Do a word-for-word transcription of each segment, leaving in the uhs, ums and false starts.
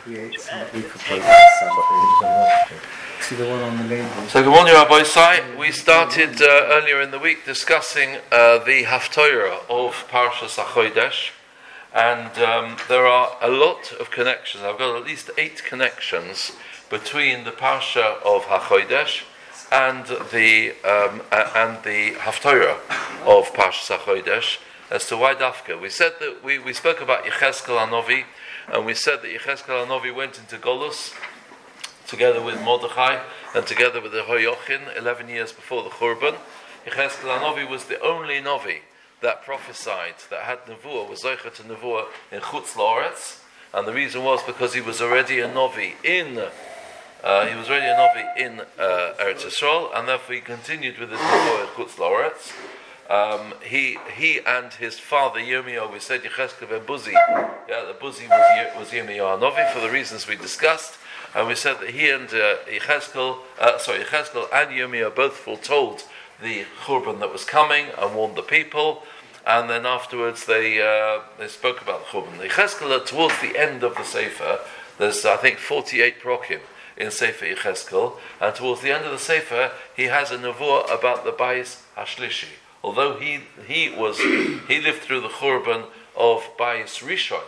create some, we propose something. See the one on the label. So good morning, Rabbi Sai. We started uh, earlier in the week discussing uh, the Haftorah of Parshas HaChodesh, and um, there are a lot of connections. I've got at least eight connections between the Parsha of HaChodesh and the um, uh, and the Haftorah of Parshas HaChodesh as to why Dafka. We said that we, we spoke about Yechezkel Hanovi, and we said that Yechezkel Hanovi went into Golus together with Mordechai and together with the Hoyochin eleven years before the Churban. Yechezkel Hanovi was the only Novi that prophesied, that had Nevuah, was Zocher to Nevuah in Chutz La'aretz, and the reason was because he was already a Novi in uh, he was already a Novi in uh, Eretz Yisrael, and therefore he continued with his Nevuah in Chutz La'aretz. Um, he he and his father Yirmiyahu, we said Yechezkel ben Buzi, yeah, the Buzi was was Yirmiyahu Hanovi for the reasons we discussed, and we said that he and uh, Yechezkel, uh, sorry, Yechezkel and Yirmiyahu both foretold the Churban that was coming and warned the people, and then afterwards they uh, they spoke about the Churban. Yechezkel, towards the end of the Sefer, there's I think forty-eight prokim in Sefer Yechezkel, and towards the end of the Sefer he has a nevuah about the Bayis Hashlishi. Although he he was he lived through the Churban of Bayis Rishon,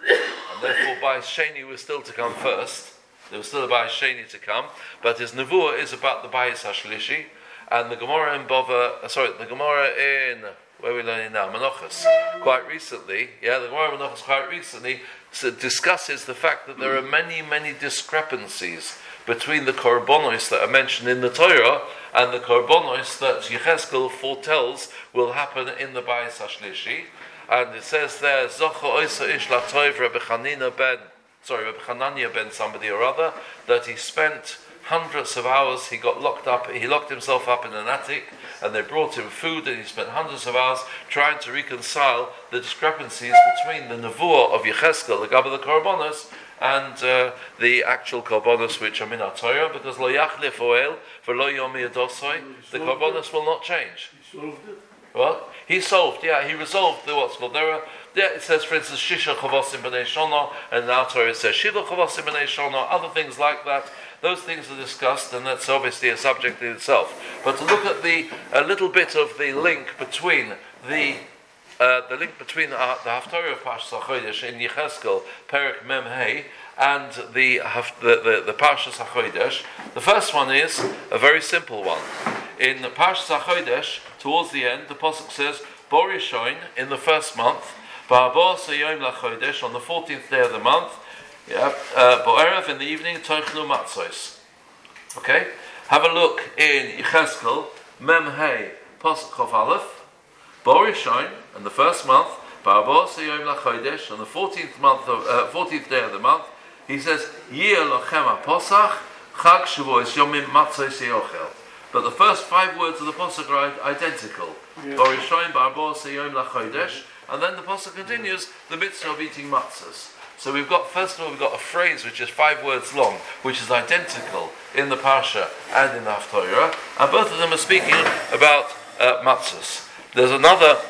and therefore Bayis Sheni was still to come first. There was still a Bayis Sheni to come, but his nevuah is about the Bayis Hashlishi, and the Gemara in Bava, uh, sorry, the Gemara in where are we learning now, Menachos, quite recently, yeah, the Gemara in Menachos quite recently so discusses the fact that there are many many discrepancies between the korbanos that are mentioned in the Torah and the korbanos that Yechezkel foretells will happen in the Bayis Hashlishi. And it says there, Zocha Oisa Ish Latov Rabbi Chanina ben, sorry, Rabbi Hanania ben somebody or other, that he spent hundreds of hours, he got locked up, he locked himself up in an attic, and they brought him food, and he spent hundreds of hours trying to reconcile the discrepancies between the nevuah of Yechezkel, the Gab of the korbanos, and uh, the actual korbanos which are in our Torah, because lo yachlif oel for lo yomi adosoi, the korbanos will not change. He solved it. What? He solved, yeah, he resolved the what's called. There are, yeah, it says, for instance, shisha chavosim b'nei shana, and in our Torah it says shiva chavosim b'nei shana, other things like that. Those things are discussed, and that's obviously a subject in itself. But to look at the a little bit of the link between the Uh, the link between the, uh, the Haftorah of Parshas HaChodesh in Yechezkel, Perek Mem Hey, and the, the, the, the Parshas HaChodesh. The first one is a very simple one. In the Parshas HaChodesh, towards the end, the Pasuk says, Borishoin, in the first month, Ba'abos Yom LaChodesh, on the fourteenth day of the month, yeah, uh, Bo'erev, in the evening, Toichnu Matzos. Okay? Have a look in Yechezkel, Mem Hey, Pasuk Chof Aleph, Borishoin, in the first month, Ba'abos Yom LaChodesh, on the fourteenth month of uh, fourteenth day of the month, he says, Yir Lochem HaPosach, Chag Shavuos Yomim Matzos Yochel. But the first five words of the Posach are identical. Borishoin, Ba'abos Yom LaChodesh, and then the Posach continues, the mitzvah of eating matzahs. So we've got, first of all, we've got a phrase which is five words long, which is identical in the Parsha and in the Haftorah, and both of them are speaking about uh, matzahs. There's another.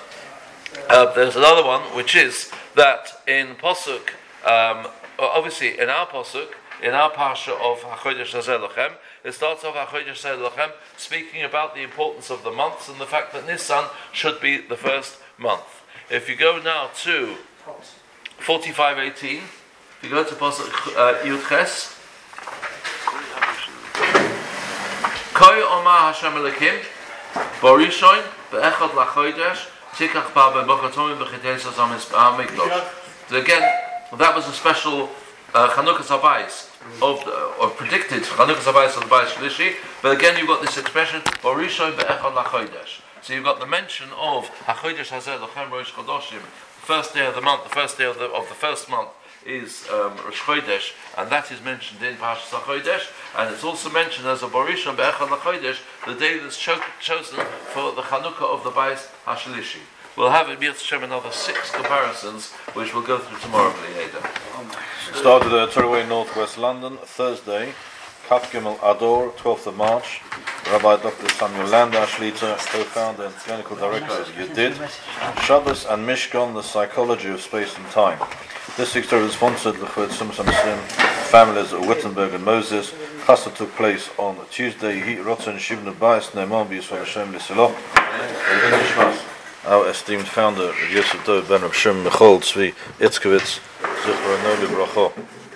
Uh, there's another one, which is that in Pasuk, um, obviously in our Pasuk, in our Parsha of HaChodesh Hazeh Lochem, it starts off HaChodesh Hazeh Lochem speaking about the importance of the months and the fact that Nisan should be the first month. If you go now to forty-five eighteen, if you go to Pasuk uh, Yud Ches, Koi Omar Hashem Elokim, Borishoin, Be'echad LaChodesh, Tikach Pa Be'bochatomim B'chitesa Zamis B'amikdosh. Again, that was a special uh, Chanukas Habayis of the, or predicted Chanukas Habayis of the Bayis Shlishi. But again, you've got this expression Borishoin Be'echad LaChodesh. So you've got the mention of HaChodesh Hazeh Lochem Rosh Chodoshim, the first day of the month, the first day of the of the first month is um, Rosh Chodesh, and that is mentioned in Parshas HaChodesh, and it's also mentioned as a Borishoin Be'echad LaChodesh, the day that's cho- chosen for the Chanukah of the Bayis Hashlishi. We'll have in B'yirtzeh Hashem another six comparisons, which we'll go through tomorrow, B'li Started at Torah Way, Northwest London, Thursday, Kaf Gimel Ador, twelfth of March, Rabbi Doctor Samuel Landau Schlitter, co-founder and clinical director of Yedid, Shabbos and Mishkan, the psychology of space and time. This week's Torah is sponsored by the Muslim families of Wittenberg and Moses. Chassid took place on Tuesday. He Rotzen Shivna Bais Neiman B'Yisrael Hashem L'Silah. Our esteemed founder, Yosef Dov Ben Rav Shimon Michal Tzvi Itzkowitz, Zichron Noli Bracha.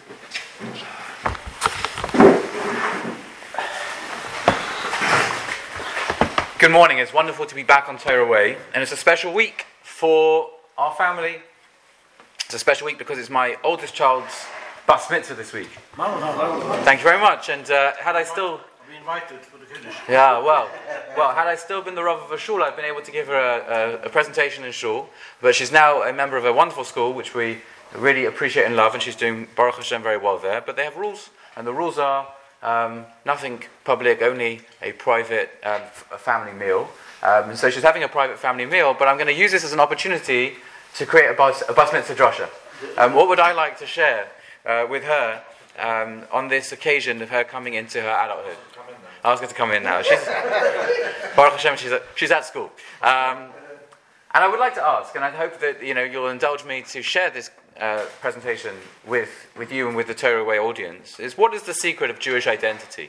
Good morning. It's wonderful to be back on Torah Way, and it's a special week for our family. It's a special week because it's my oldest child's bas mitzvah this week. Thank you very much. And uh, had I still been invited for the Kiddush. Yeah, well, well, had I still been the Rav of a shul, I've been able to give her a, a, a presentation in shul. But she's now a member of a wonderful school, which we really appreciate and love, and she's doing Baruch Hashem very well there. But they have rules, and the rules are um, nothing public, only a private um, f- a family meal. Um, and so she's having a private family meal. But I'm going to use this as an opportunity to create a bas, a bas mitzvah drasha. Um, what would I like to share uh, with her um, on this occasion of her coming into her adulthood? I was going to come in now. She's Baruch Hashem. She's at, she's at school, um, and I would like to ask, and I hope that you know you'll indulge me to share this uh, presentation with with you and with the Torah Way audience. Is what is the secret of Jewish identity?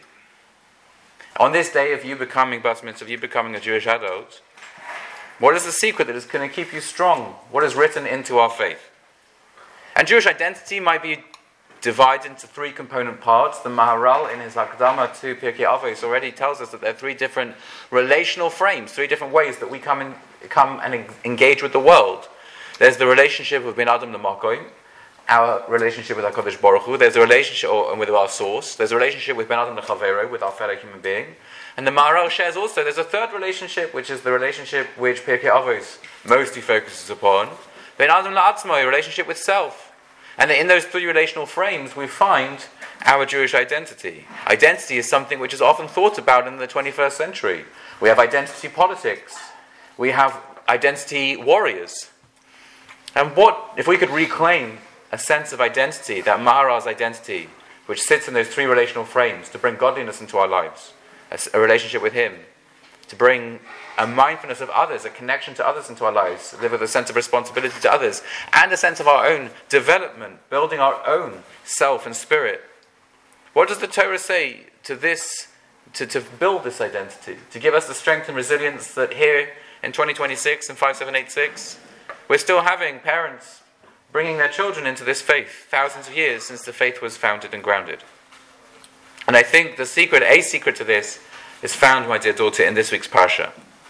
On this day of you becoming bas mitzvah, of you becoming a Jewish adult, what is the secret that is going to keep you strong? What is written into our faith? And Jewish identity might be divided into three component parts. The Maharal in his Hakdama to Pirkei Avos already tells us that there are three different relational frames, three different ways that we come in, come and engage with the world. There's the relationship with Ben Adam L'Makoim, our relationship with HaKadosh Baruch Hu. There's a relationship or, with our source. There's a relationship with Ben Adam L'Chavero, with our fellow human being. And the Maharal shares also, there's a third relationship, which is the relationship which Pirkei Avos mostly focuses upon. Ben Adam L'Atzmo, a relationship with self. And in those three relational frames, we find our Jewish identity. Identity is something which is often thought about in the twenty-first century. We have identity politics. We have identity warriors. And what, if we could reclaim a sense of identity, that Maharal's identity, which sits in those three relational frames, to bring godliness into our lives, a, a relationship with Him, to bring a mindfulness of others, a connection to others into our lives, live with a sense of responsibility to others, and a sense of our own development, building our own self and spirit. What does the Torah say to this, to, to build this identity, to give us the strength and resilience that here in twenty twenty-six and five seven eight six, we're still having parents bringing their children into this faith, thousands of years since the faith was founded and grounded. And I think the secret, a secret to this, is found, my dear daughter, in this week's parsha.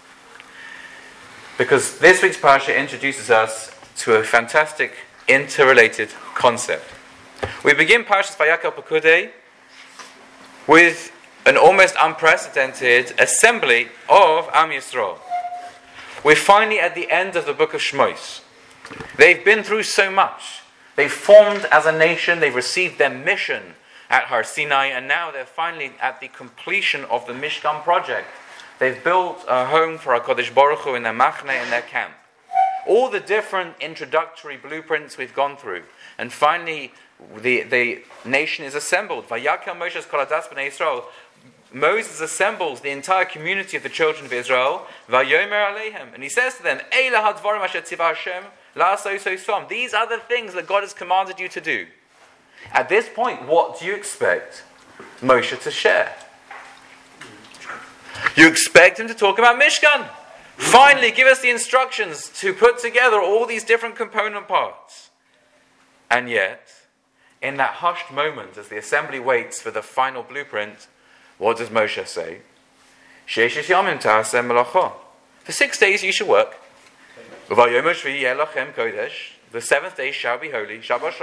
Because this week's parsha introduces us to a fantastic, interrelated concept. We begin Parshas Vayakhel Pekudei with an almost unprecedented assembly of Am Yisrael. We're finally at the end of the book of Shmos. They've been through so much. They've formed as a nation, they've received their mission at Har Sinai, and now they're finally at the completion of the Mishkan project. They've built a home for HaKadosh Baruch Hu in their machne, in their camp. All the different introductory blueprints we've gone through. And finally, the, the nation is assembled. Vayakhel Moshe kol hadas b'nei Yisrael. Moses assembles the entire community of the children of Israel. Vayomer aleichem. And he says to them, Eila hadvarim asher tzivah Hashem la'asos osom. These are the things that God has commanded you to do. At this point, what do you expect Moshe to share? You expect him to talk about Mishkan. Finally, give us the instructions to put together all these different component parts. And yet, in that hushed moment, as the assembly waits for the final blueprint, what does Moshe say? For six days you should work. The seventh day shall be holy.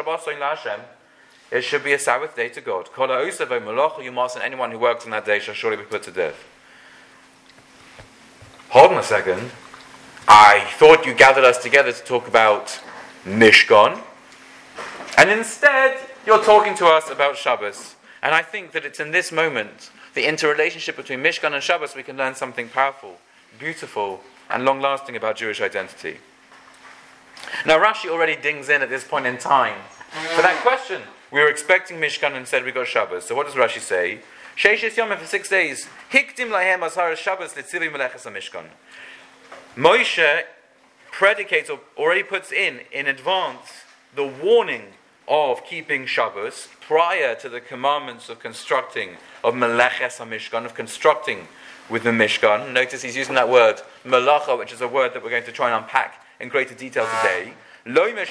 It should be a Sabbath day to God. You mustn't, anyone who works on that day shall surely be put to death. Hold on a second. I thought you gathered us together to talk about Mishkan. And instead, you're talking to us about Shabbos. And I think that it's in this moment, the interrelationship between Mishkan and Shabbos, we can learn something powerful, beautiful, and long-lasting about Jewish identity. Now, Rashi already dings in at this point in time for that question. We were expecting Mishkan and instead we got Shabbos. So what does Rashi say? Sheishes Yom for six days. Hiktim lahem azhar Shabbos litzivi meleches hamishkan. Moshe predicates or already puts in in advance the warning of keeping Shabbos prior to the commandments of constructing of meleches hamishkan, of constructing with the Mishkan. Notice he's using that word melacha, which is a word that we're going to try and unpack in greater detail today. To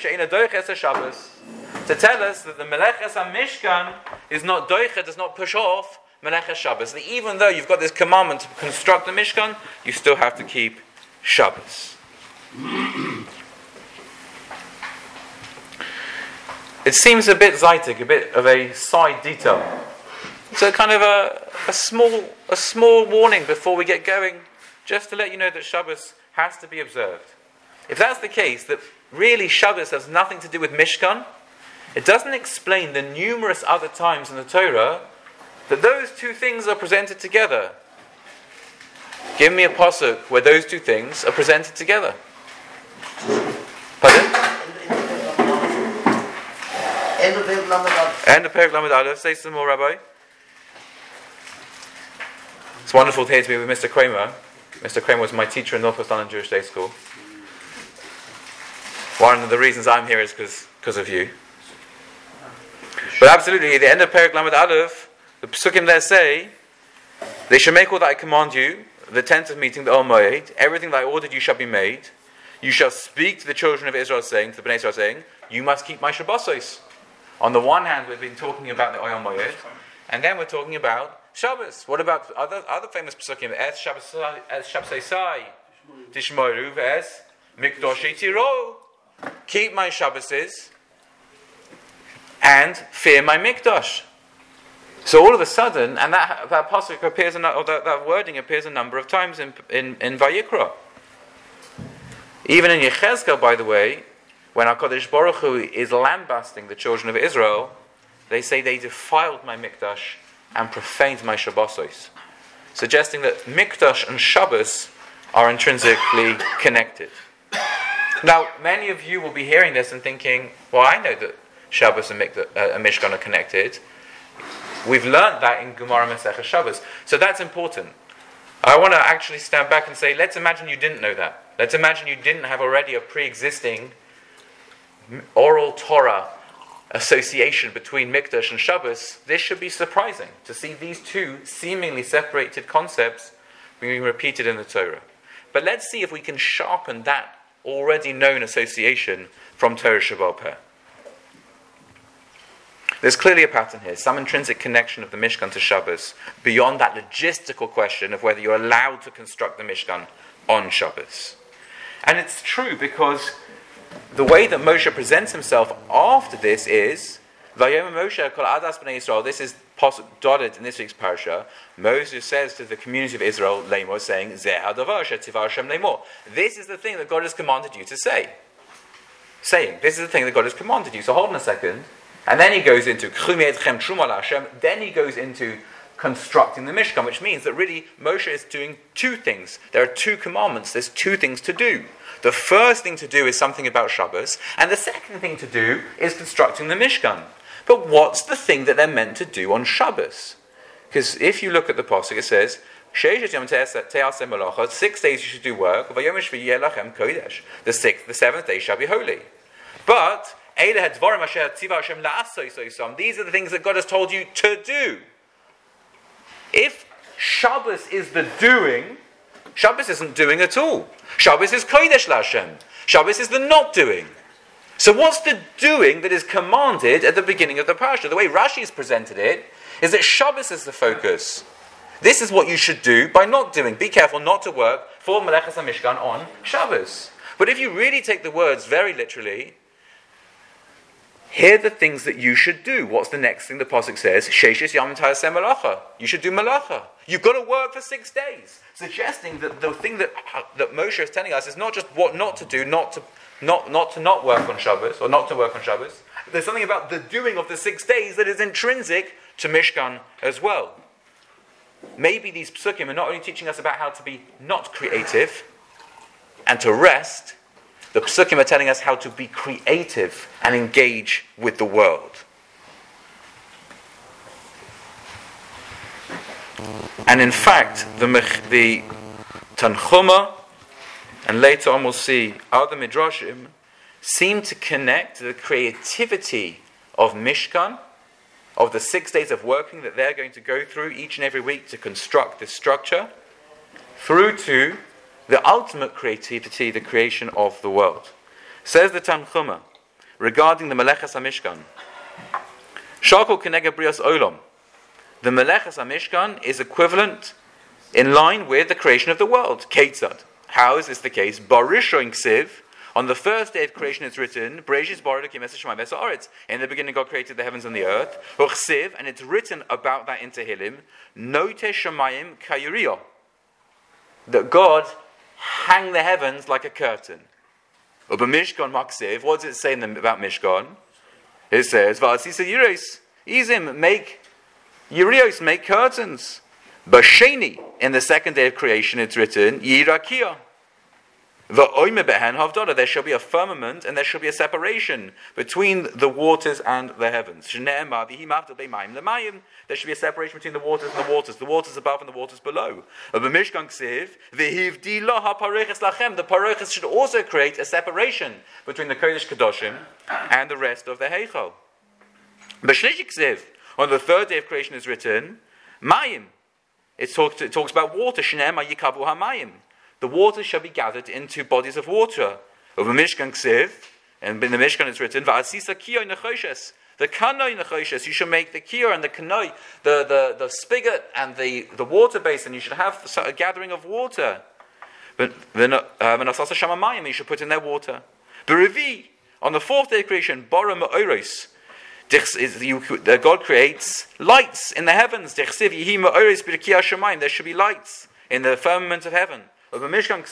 tell us that the meleches hamishkan is not doiche, does not push off meleches Shabbos. That even though you've got this commandment to construct the Mishkan, you still have to keep Shabbos. It seems a bit zeitig, a bit of a side detail. So kind of a, a small a small warning before we get going, just to let you know that Shabbos has to be observed. If that's the case, that really Shabbos has nothing to do with Mishkan, it doesn't explain the numerous other times in the Torah that those two things are presented together. Give me a pasuk where those two things are presented together. Pardon? End of Perek Lamed Aleph. End of Perek Lamed Aleph. Say some more, Rabbi. It's wonderful to hear to be with Mister Kramer. Mister Kramer was my teacher in Northwest London Jewish Day School. One of the reasons I'm here is because of you. But absolutely, at the end of Perek Lamed Aleph, the Pesukim there say, they shall make all that I command you, the tent of meeting, the Ol Moed, everything that I ordered you shall be made. You shall speak to the children of Israel, saying, to the Bnei Israel, saying, you must keep my Shabbosos. On the one hand, we've been talking about the Ol Moed, and then we're talking about Shabbos. What about other other famous Pesukim? Es Shabbosai, Tishmoru, Es Mikdoshei Tiro. Keep my Shabboses and fear my Mikdash. So all of a sudden, and that that pasuk appears, in, or that, that wording appears a number of times in in, in Vayikra. Even in Yechezkel, by the way, when HaKadosh Baruch Hu is lambasting the children of Israel, they say they defiled my Mikdash and profaned my Shabbosos, suggesting that Mikdash and Shabbos are intrinsically connected. Now, many of you will be hearing this and thinking, well, I know that Shabbos and, Mikdash, uh, and Mishkan are connected. We've learned that in Gemara Masechah Shabbos. So that's important. I want to actually stand back and say, let's imagine you didn't know that. Let's imagine you didn't have already a pre-existing oral Torah association between Mikdash and Shabbos. This should be surprising to see these two seemingly separated concepts being repeated in the Torah. But let's see if we can sharpen that already known association from Torah Sheba'al Peh. There's clearly a pattern here, some intrinsic connection of the Mishkan to Shabbos, beyond that logistical question of whether you're allowed to construct the Mishkan on Shabbos. And it's true because the way that Moshe presents himself after this is, Vayom Moshe kol adas b'nei Yisrael. This is dotted in this week's parasha. Moses says to the community of Israel, Lemor, saying, Zeh hadavar shetzivah Hashem lemor. This is the thing that God has commanded you to say. Saying, this is the thing that God has commanded you. So hold on a second. And then he goes into then he goes into constructing the Mishkan, which means that really Moshe is doing two things. There are two commandments. There's two things to do. The first thing to do is something about Shabbos, and the second thing to do is constructing the Mishkan. But what's the thing that they're meant to do on Shabbos? Because if you look at the pasuk, it says, six days you should do work, the sixth, the seventh day shall be holy. But these are the things that God has told you to do. If Shabbos is the doing, Shabbos isn't doing at all. Shabbos is Kodesh LaHashem. Shabbos is the not doing. So what's the doing that is commanded at the beginning of the parasha? The way Rashi has presented it is that Shabbos is the focus. This is what you should do by not doing. Be careful not to work for Melechas HaMishkan on Shabbos. But if you really take the words very literally, here are the things that you should do. What's the next thing the pasuk says? Sheishes yamim ta'aseh malacha. You should do malacha. You've got to work for six days. Suggesting that the thing that that Moshe is telling us is not just what not to do, not to not not to not work on Shabbos, or not to work on Shabbos. There's something about the doing of the six days that is intrinsic to Mishkan as well. Maybe these psukim are not only teaching us about how to be not creative and to rest. The Pesukim are telling us how to be creative and engage with the world. And in fact, the, the Tanchuma, and later on we'll see other Midrashim, seem to connect the creativity of Mishkan, of the six days of working that they're going to go through each and every week to construct this structure, through to the ultimate creativity, the creation of the world. Says the Tanchuma, regarding the Melechas HaMishkan, Shakol Kenega Brias Olam, the Melechas HaMishkan is equivalent, in line with the creation of the world. Ketzad. How is this the case? Barishon Ksiv, on the first day of creation it's written, Bereshis bara Elokim es hashamayim v'es haaretz. In the beginning God created the heavens and the earth. Uchsiv, and it's written about that in Tehillim, Note Shamayim Kayuriyo, that God hang the heavens like a curtain. Uba Mishkan Maksiv, what does it say in the, about Mishkan? It says, V'asisa Yiros, Izim, make Yirios, make curtains. Basheni, in the second day of creation it's written, Yirakia. There shall be a firmament and there shall be a separation between the waters and the heavens. There should be a separation between the waters and the waters, the waters above and the waters below. The parochas should also create a separation between the Kodesh Kadoshim and the rest of the Heichal. On the third day of creation is written, Mayim. It talks, it talks about water. The water shall be gathered into bodies of water. Over Mishkan Ksiv, and in the Mishkan it's written, Va'asisa kiyoi nechoshes. The kanoi nechoshes, you should make the kiyoi and the kanoi, the, the, the spigot and the, the water basin, you should have a gathering of water. But V'nasasa shamamayim, you should put in their water. B'revi, on the fourth day of creation, Bara ma'oros, God creates lights in the heavens. There should be lights in the firmament of heaven. And the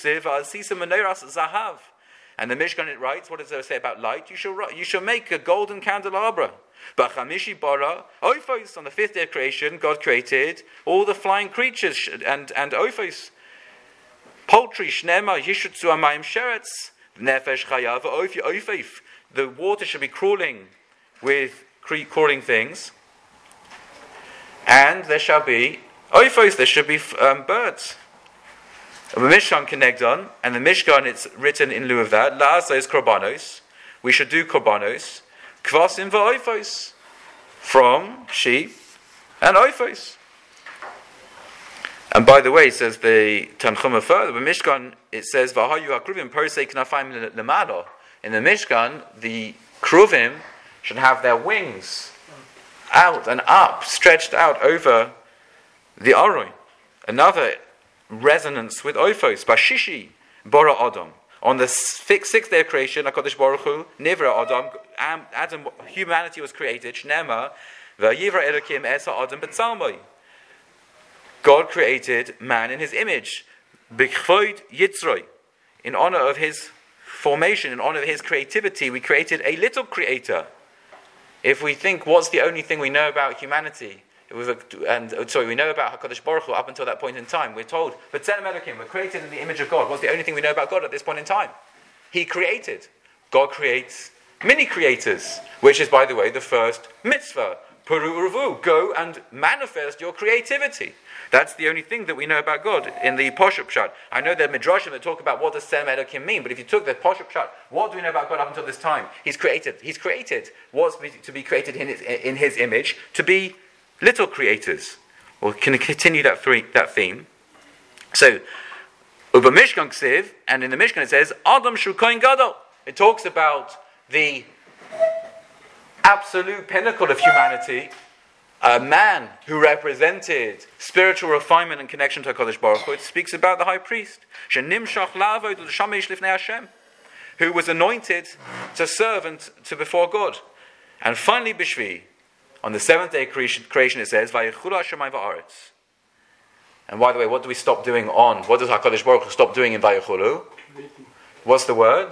Mishkan it writes, what does it say about light? You shall you shall make a golden candelabra. But Chamishi bara Ophos, on the fifth day of creation, God created all the flying creatures and and Ophos, poultry, Shnema, Yishutzu Amayim Sheretz, Nefesh Chayav, Ophi Ophif. The water should be crawling with crawling things, and there shall be Ophos. There should be um, birds. The Mishkan Kenegdon, and the Mishkan, it's written in lieu of that, La'asos Korbanos, we should do Korbanos, Kvasim v'Ophos, from sheep and Ophos. And by the way, says the Tanchuma further, the Mishkan, it says, V'hayu ha'kruvim posei knafayim lemado. In the Mishkan, the kruvim should have their wings out and up, stretched out over the Aron. Another resonance with Ophos, Bashishi, Bora Adam. On the sixth day of creation, HaKadosh Baruch Hu, Nivra Adam, Adam, humanity was created, Shnema, V'yivra Elokim Esa Adam B'tzalmoi. God created man in his image, B'chvoid Yitzroi. In honor of his formation, in honor of his creativity, we created a little creator. If we think, what's the only thing we know about humanity? And sorry, we know about HaKadosh Baruch Hu up until that point in time. We're told, but B'Tselem Elokim, we're created in the image of God. What's the only thing we know about God at this point in time? He created. God creates mini creators, which is, by the way, the first mitzvah. Puru Uruvu, go and manifest your creativity. That's the only thing that we know about God in the Poshup Pshat. I know there are Midrashim that talk about what does B'Tselem Elokim mean, but if you took the Poshup Pshat, what do we know about God up until this time? He's created. He's created. What's to be created in his, in his image? To be little creators. We'll continue that, three, that theme. So, Uba Mishkan Ksiv, and in the Mishkan it says, Adam Shu Kohen Gadol. It talks about the absolute pinnacle of humanity, a man who represented spiritual refinement and connection to HaKadosh Baruch Hu. It speaks about the high priest, Shenimshach Lavod L'Shamesh Lifnei Hashem, who was anointed to serve and to before God. And finally, B'Shvi, on the seventh day of creation, creation it says, Vayichulu Hashemayim v'aretz. And by the way, what do we stop doing on? What does HaKadosh Baruch Hu stop doing in Vayichulu? What's the word?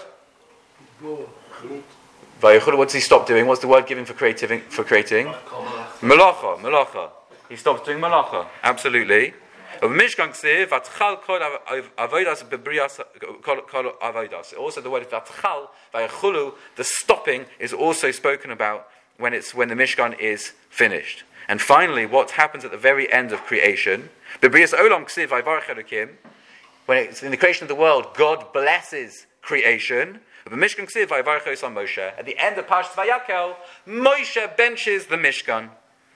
Vayichulu, what does he stop doing? What's the word given for creating? For creating? Melacha, melacha. He stops doing melacha. Absolutely. Mishkan Ksiv, Vatchal kol avodas bebrias kol avodas. Also the word Vatchal, Vayichulu, the stopping is also spoken about when it's when the Mishkan is finished. And finally, what happens at the very end of creation? B'brias olam ksiv vayvarech Elokim. When it's in the creation of the world, God blesses creation. At the end of Parshas Vayakel, Moshe benches the Mishkan.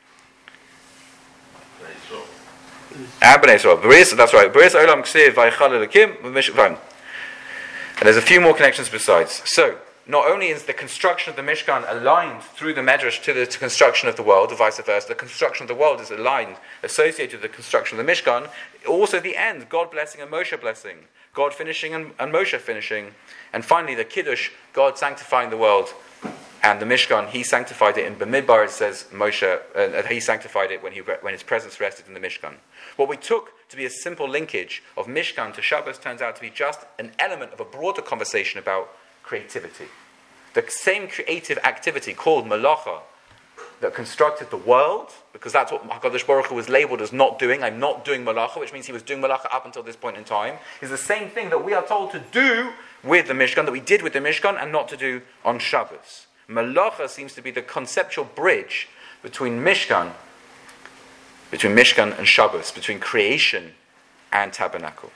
Ah, B'nai Yisrael. That's right. B'brias olam ksiv vaychal Elokim. And there's a few more connections besides. So, not only is the construction of the Mishkan aligned through the Medrash to the to construction of the world, or vice versa, the construction of the world is aligned, associated with the construction of the Mishkan, also the end, God blessing and Moshe blessing, God finishing and, and Moshe finishing, and finally the Kiddush, God sanctifying the world, and the Mishkan, He sanctified it in Bamidbar, it says Moshe, uh, He sanctified it when, he, when His presence rested in the Mishkan. What we took to be a simple linkage of Mishkan to Shabbos turns out to be just an element of a broader conversation about creativity. The same creative activity called Malacha that constructed the world, because that's what HaKadosh Baruch Hu was labeled as not doing. I'm not doing Malacha, which means he was doing Malacha up until this point in time, is the same thing that we are told to do with the Mishkan, that we did with the Mishkan, and not to do on Shabbos. Malacha seems to be the conceptual bridge between Mishkan, between Mishkan and Shabbos, between creation and tabernacle.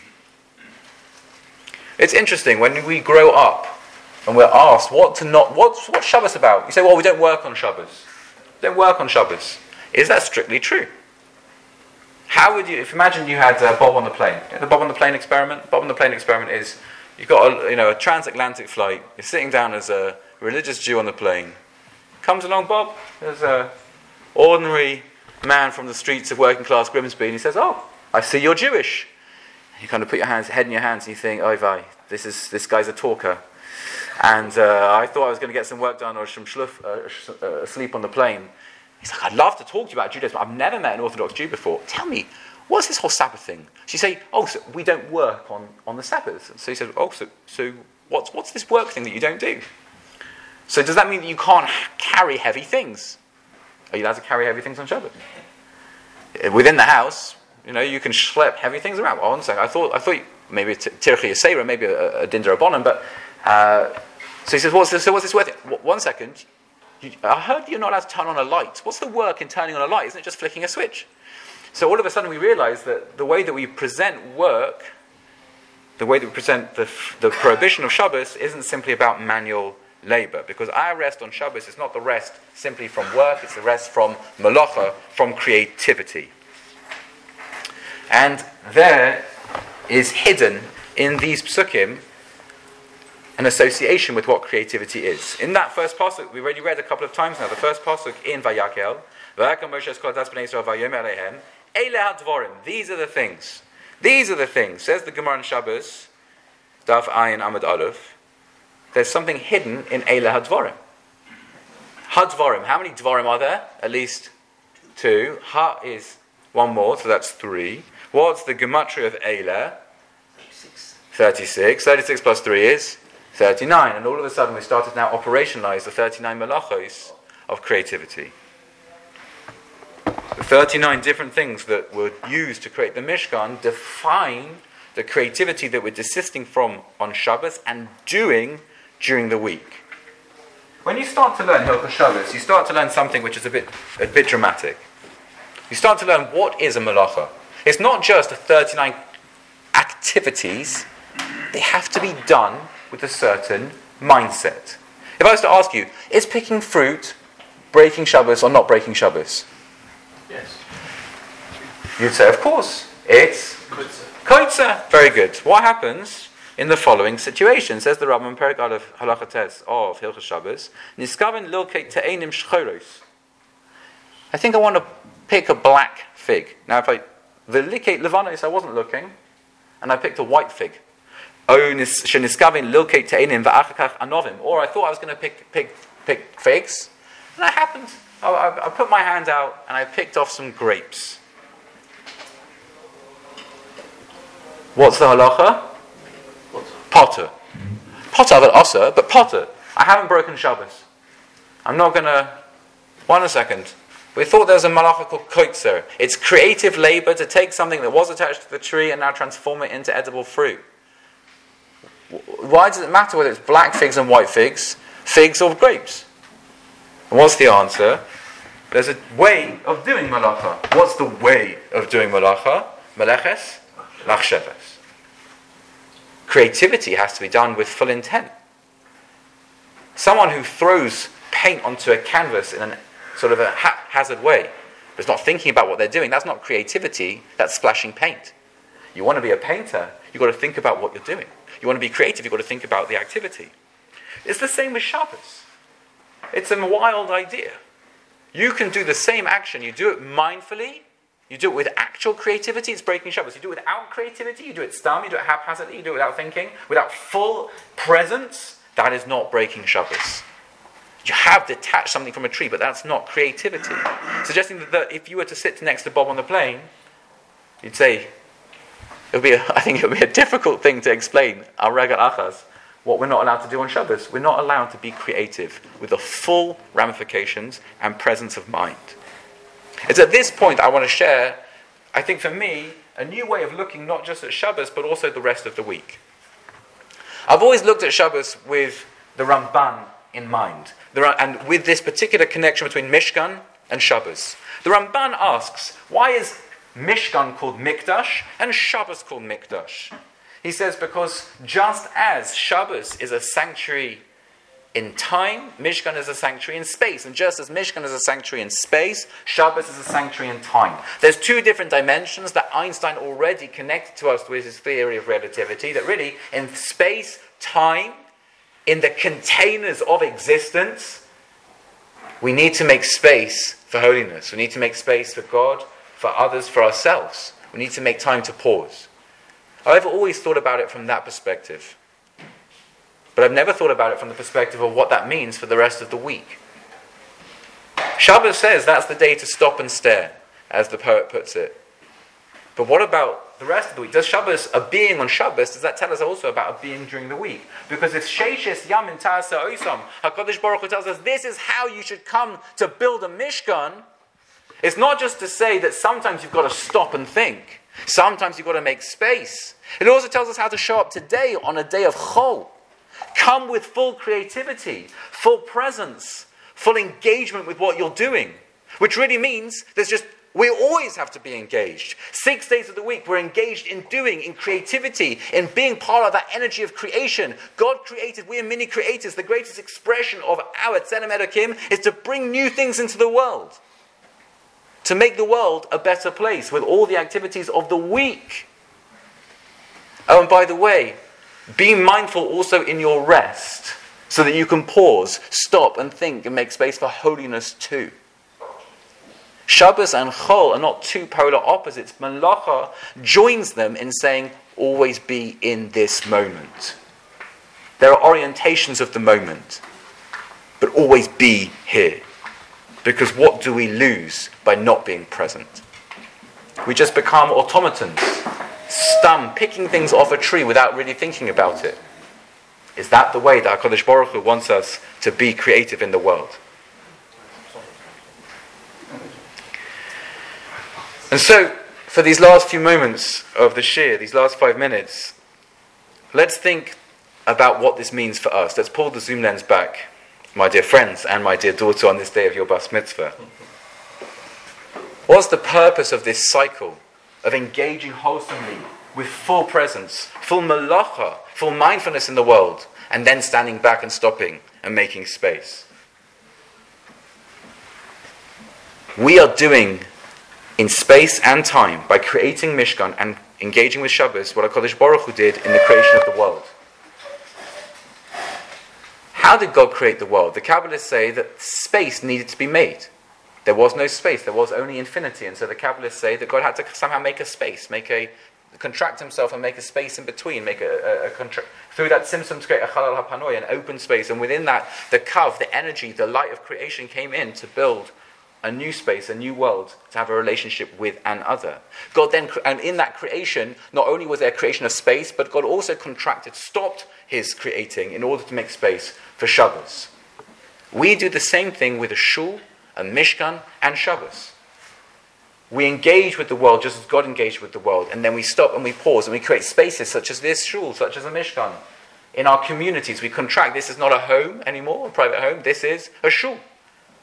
It's interesting, when we grow up and we're asked what to not, what's, what's Shabbos about? You say, well, we don't work on Shabbos. We don't work on Shabbos. Is that strictly true? How would you, if imagine you had uh, Bob on the plane, you know, the Bob on the plane experiment? Bob on the plane experiment is, you've got a, you know, a transatlantic flight, you're sitting down as a religious Jew on the plane. Comes along Bob, there's a ordinary man from the streets of working class Grimsby, and he says, oh, I see you're Jewish. You kind of put your hands, head in your hands, and you think, oh, vai, this is this guy's a talker. And uh, I thought I was going to get some work done or some schluff, uh, sh- uh, sleep on the plane. He's like, I'd love to talk to you about Judaism. I've never met an Orthodox Jew before. Tell me, what's this whole Sabbath thing? So you say, oh, so we don't work on, on the Sabbath. So he says, oh, so, so what's, what's this work thing that you don't do? So does that mean that you can't carry heavy things? Are you allowed to carry heavy things on Shabbat? Within the house, you know, you can schlep heavy things around. Well, one second, I thought, I thought maybe Tirchi Yisera, maybe a, a Dinder Abonim, but uh, so he says, what's this, so what's this worth? One second, you, I heard you're not allowed to turn on a light. What's the work in turning on a light? Isn't it just flicking a switch? So all of a sudden we realize that the way that we present work, the way that we present the, the prohibition of Shabbos isn't simply about manual labor, because our rest on Shabbos is not the rest simply from work, it's the rest from malacha, from creativity. And there is hidden in these psukim an association with what creativity is. In that first pasuk, we already read a couple of times now, the first pasuk in Vayakel, these are the things. These are the things. Says the Gemara in Shabbos, Daf Ayin Amud Aleph, there's something hidden in Eile HaDvarim. HaDvarim, how many Dvarim are there? At least two. Ha is one more, so that's three. What's the gematria of Eile? thirty-six. thirty-six. thirty-six plus three is thirty-nine. And all of a sudden we started now operationalize the thirty-nine malachos of creativity. The thirty-nine different things that were used to create the Mishkan define the creativity that we're desisting from on Shabbos and doing during the week. When you start to learn Hilchos Shabbos, you start to learn something which is a bit a bit dramatic. You start to learn what is a malacha. It's not just thirty-nine activities. They have to be done with a certain mindset. If I was to ask you, is picking fruit breaking Shabbos or not breaking Shabbos? Yes. You'd say, of course, it's Koitza. Very good. What happens in the following situation? Says the Rambam Perek Aleph Halacha Tes of Hilchos Shabbos. Niskaven lilkei te'enim shchoros. I think I want to pick a black fig. Now, if I the likei levanos, I wasn't looking, and I picked a white fig. Oh, sheniskaven lilkei te'enim va'achakach anovim. Or I thought I was going to pick pick pick figs, and I happened. I, I, I put my hand out and I picked off some grapes. What's the halacha? Potter. Potter, but asa, but potter. I haven't broken Shabbos. I'm not going to... One second. We thought there was a malacha called koitzer. It's creative labor to take something that was attached to the tree and now transform it into edible fruit. Why does it matter whether it's black figs and white figs, figs or grapes? And what's the answer? There's a way of doing malacha. What's the way of doing malacha? Meleches, machshavas. Creativity has to be done with full intent. Someone who throws paint onto a canvas in a sort of a haphazard way, but is not thinking about what they're doing, that's not creativity, that's splashing paint. You want to be a painter, you've got to think about what you're doing. You want to be creative, you've got to think about the activity. It's the same with Shabbos. It's a wild idea. You can do the same action, you do it mindfully, you do it with actual creativity, it's breaking Shabbos. You do it without creativity, you do it stam, you do it haphazardly, you do it without thinking, without full presence, that is not breaking Shabbos. You have detached something from a tree, but that's not creativity. Suggesting that, that if you were to sit next to Bob on the plane, you'd say, it would be a, I think it would be a difficult thing to explain, our regal achas, what we're not allowed to do on Shabbos. We're not allowed to be creative with the full ramifications and presence of mind. It's at this point I want to share, I think for me, a new way of looking not just at Shabbos, but also the rest of the week. I've always looked at Shabbos with the Ramban in mind, and with this particular connection between Mishkan and Shabbos. The Ramban asks, why is Mishkan called Mikdash and Shabbos called Mikdash? He says because just as Shabbos is a sanctuary in time, Mishkan is a sanctuary in space. And just as Mishkan is a sanctuary in space, Shabbos is a sanctuary in time. There's two different dimensions that Einstein already connected to us with his theory of relativity, that really in space, time, in the containers of existence, we need to make space for holiness. We need to make space for God, for others, for ourselves. We need to make time to pause. I've always thought about it from that perspective. But I've never thought about it from the perspective of what that means for the rest of the week. Shabbos says that's the day to stop and stare, as the poet puts it. But what about the rest of the week? Does Shabbos, a being on Shabbos, does that tell us also about a being during the week? Because if Sheishes Yamin Ta'asa Oisam, HaKadosh Baruch Hu tells us this is how you should come to build a Mishkan, it's not just to say that sometimes you've got to stop and think. Sometimes you've got to make space. It also tells us how to show up today on a day of Chol. Come with full creativity, full presence, full engagement with what you're doing. Which really means there's just, we always have to be engaged. Six days of the week we're engaged in doing, in creativity, in being part of that energy of creation. God created, we are mini creators. The greatest expression of our Tzelem Elokim is to bring new things into the world. To make the world a better place with all the activities of the week. Oh, and by the way, be mindful also in your rest so that you can pause, stop and think and make space for holiness too. Shabbos and Chol are not two polar opposites. Malacha joins them in saying, always be in this moment. There are orientations of the moment, but always be here. Because what do we lose by not being present? We just become automatons, stum, picking things off a tree without really thinking about it. Is that the way that HaKadosh Baruch Hu wants us to be creative in the world? And so, for these last few moments of the Shir, these last five minutes, let's think about what this means for us. Let's pull the zoom lens back, my dear friends and my dear daughter, on this day of your Bas Mitzvah. What's the purpose of this cycle of engaging wholesomely with full presence, full malacha, full mindfulness in the world, and then standing back and stopping and making space? We are doing in space and time, by creating Mishkan and engaging with Shabbos, what HaKadosh Baruch Hu did in the creation of the world. How did God create the world? The Kabbalists say that space needed to be made. There was no space, there was only infinity. And so the Kabbalists say that God had to somehow make a space, make a, contract himself and make a space in between, make a, a, a contract, through that Simsum to create a Chalal HaPanoi, an open space. And within that, the Kav, the energy, the light of creation came in to build a new space, a new world, to have a relationship with an other. God then, and in that creation, not only was there a creation of space, but God also contracted, stopped his creating in order to make space for Shabbos. We do the same thing with a shul, a mishkan, and Shabbos. We engage with the world just as God engaged with the world, and then we stop and we pause and we create spaces such as this shul, such as a mishkan. In our communities, we contract. This is not a home anymore, a private home. This is a shul.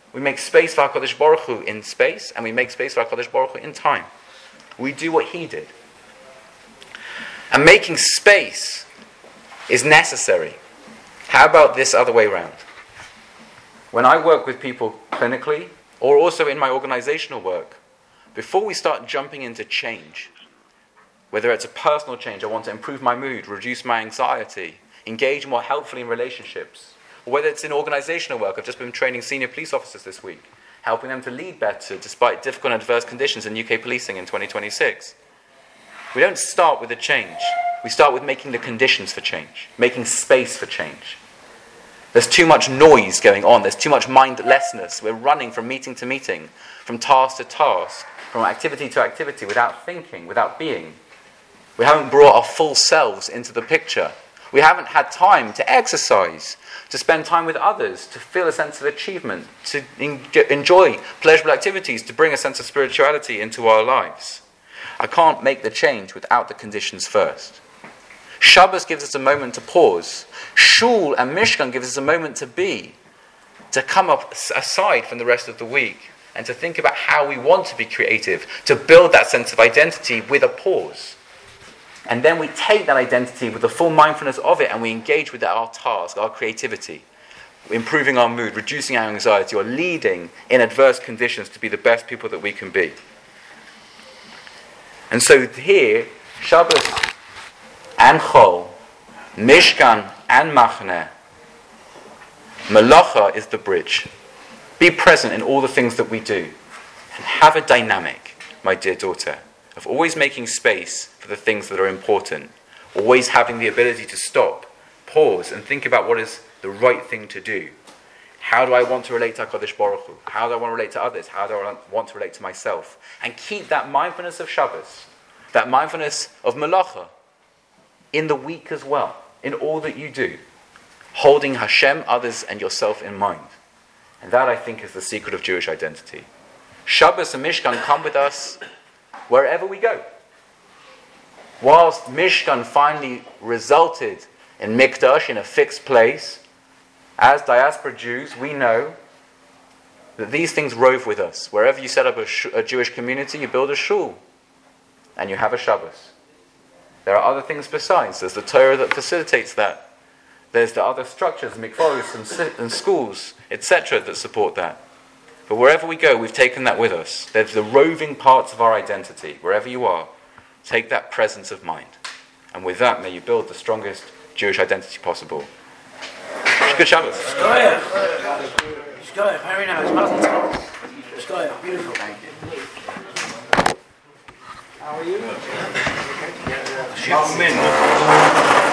We make space for HaKadosh Baruch Hu in space, and we make space for HaKadosh Baruch Hu in time. We do what he did. And making space is necessary. How about this other way around? When I work with people clinically, or also in my organizational work, before we start jumping into change, whether it's a personal change, I want to improve my mood, reduce my anxiety, engage more helpfully in relationships, or whether it's in organizational work, I've just been training senior police officers this week, helping them to lead better despite difficult and adverse conditions in U K policing in twenty twenty-six. We don't start with a change. We start with making the conditions for change, making space for change. There's too much noise going on. There's too much mindlessness. We're running from meeting to meeting, from task to task, from activity to activity without thinking, without being. We haven't brought our full selves into the picture. We haven't had time to exercise, to spend time with others, to feel a sense of achievement, to en- enjoy pleasurable activities, to bring a sense of spirituality into our lives. I can't make the change without the conditions first. Shabbos gives us a moment to pause. Shul and Mishkan gives us a moment to be, to come up aside from the rest of the week and to think about how we want to be creative, to build that sense of identity with a pause. And then we take that identity with the full mindfulness of it and we engage with our task, our creativity, improving our mood, reducing our anxiety, or leading in adverse conditions to be the best people that we can be. And so here, Shabbos and Chol, Mishkan and Machneh, Malacha is the bridge. Be present in all the things that we do. And have a dynamic, my dear daughter, of always making space for the things that are important. Always having the ability to stop, pause, and think about what is the right thing to do. How do I want to relate to HaKadosh Baruch Hu? How do I want to relate to others? How do I want to relate to myself? And keep that mindfulness of Shabbos, that mindfulness of Malacha, in the week as well, in all that you do, holding Hashem, others, and yourself in mind. And that, I think, is the secret of Jewish identity. Shabbos and Mishkan come with us wherever we go. Whilst Mishkan finally resulted in Mikdash, in a fixed place, as diaspora Jews, we know that these things rove with us. Wherever you set up a, sh- a Jewish community, you build a shul, and you have a Shabbos. There are other things besides. There's the Torah that facilitates that. There's the other structures, mikvaros and, si- and schools, et cetera, that support that. But wherever we go, we've taken that with us. There's the roving parts of our identity. Wherever you are, take that presence of mind. And with that, may you build the strongest Jewish identity possible. Good Shabbos. Shkoyach. Shkoyach. Very nice. Mazel tov. Shkoyach. Beautiful. Thank you. How are you? Amen.